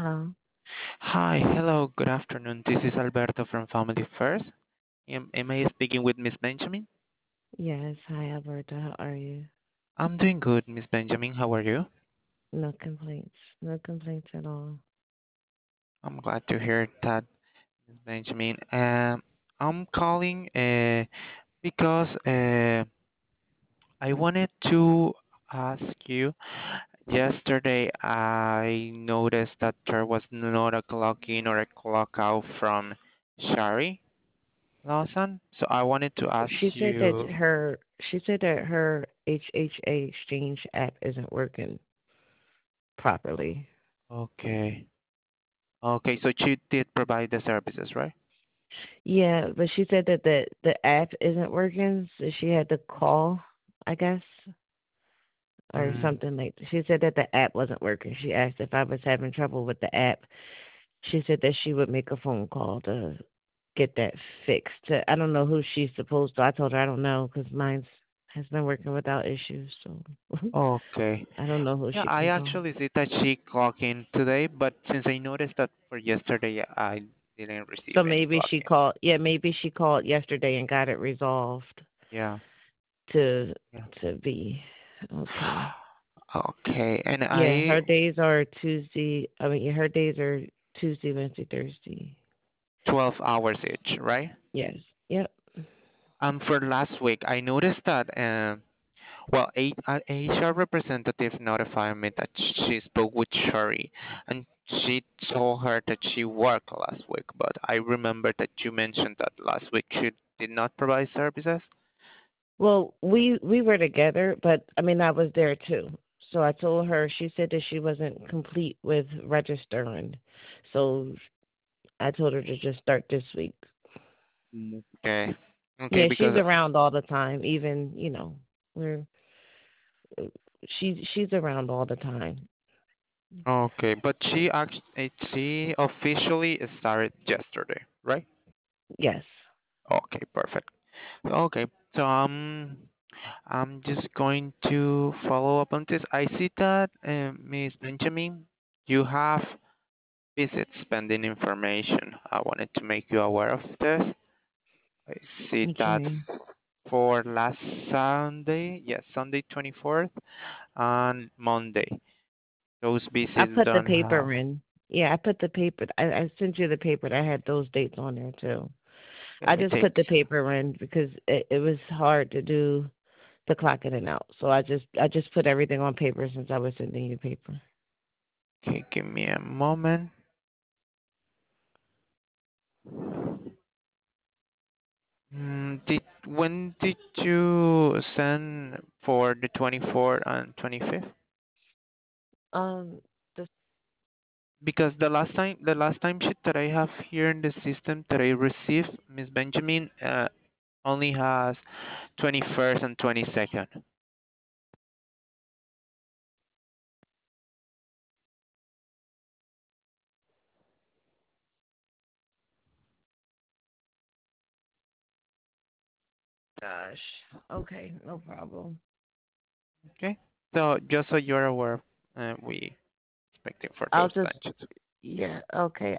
Hello. Hi, hello, good afternoon. This is Alberto from Family First. Am I speaking with Miss Benjamin? Yes. Hi, Alberta. How are you? I'm doing good, Miss Benjamin. How are you? No complaints. No complaints at all. I'm glad to hear that, Miss Benjamin. I'm calling because I wanted to ask you. Yesterday, I noticed that there was not a clock in or a clock out from Shari Lawson. So I wanted to She ask said that you. her HHA exchange app isn't working properly. Okay. Okay, so she did provide the services, right? Yeah, but she said that the app isn't working, so she had to call, I guess, or Mm, something like. She said that the app wasn't working. She asked if I was having trouble with the app. She said that she would make a phone call to get that fixed. I don't know who she's supposed to. I told her I don't know because mine has been working without issues. So okay. I don't know who Yeah, she I can call. actually see that she clocked in today, but since I noticed that for yesterday, I didn't receive So any maybe she clocking. called. Yeah, maybe she called yesterday and got it resolved Yeah, to yeah. to be okay. Okay, and Yeah, I her days are Tuesday. I mean, yeah, her days are Tuesday, Wednesday, Thursday. 12 hours each, right? Yes. Yep. For last week, I noticed that well, a HR representative notified me that she spoke with Shari, and she told her that she worked last week. But I remember that you mentioned that last week she did not provide services. Well, we were together, but I mean, I was there too. So I told her. She said that she wasn't complete with registering, so I told her to just start this week. Okay, okay, Yeah, she's because around all the time. Even we're she's around all the time. okay, but she officially started yesterday, right? Yes. Okay, perfect. Okay, so I'm just going to follow up on this. I see that, Miss Benjamin, you have visit spending information. I wanted to make you aware of this. I see that Okay. for last Sunday, yes, Sunday 24th and Monday. Those I visits put the don't have. paper in. Yeah, I put the paper. I sent you the paper that had those dates on there too. Let I me just put the take. paper in because it was hard to do the clock in and out. So I just put everything on paper since I was sending you paper. Okay, give me a moment. When did you send for the 24th and 25th? Um, the Because the last time sheet that I have here in the system that I received, Miss Benjamin, only has 21st and 22nd. gosh. Okay, no problem. Okay, so just so you're aware, we expecting for I'll those just lunches. yeah. Okay,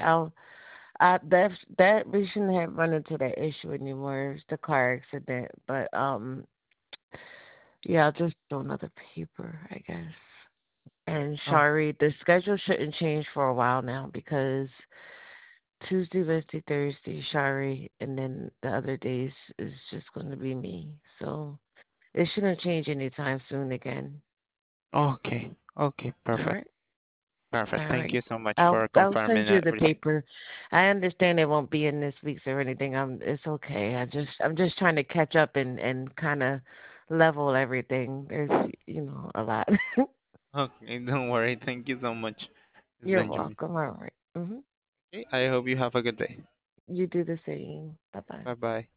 that we shouldn't have run into that issue anymore. It's the car accident, but yeah, I'll just do another paper, I guess. And Oh, Shari, the schedule shouldn't change for a while now because Tuesday, Wednesday, Thursday, Shari, and then the other days is just going to be me. So it shouldn't change anytime soon again. okay, okay, All perfect, right. perfect. All Thank right. you so much I'll for I'll confirming send you the everything. paper. I understand it won't be in this week's or anything. It's okay. I'm just trying to catch up and kind of level everything. There's a lot. Okay, don't worry. Thank you so much, Miss You're Benjamin. welcome. All right. Mhm. Okay, I hope you have a good day. You do the same. Bye bye. Bye bye.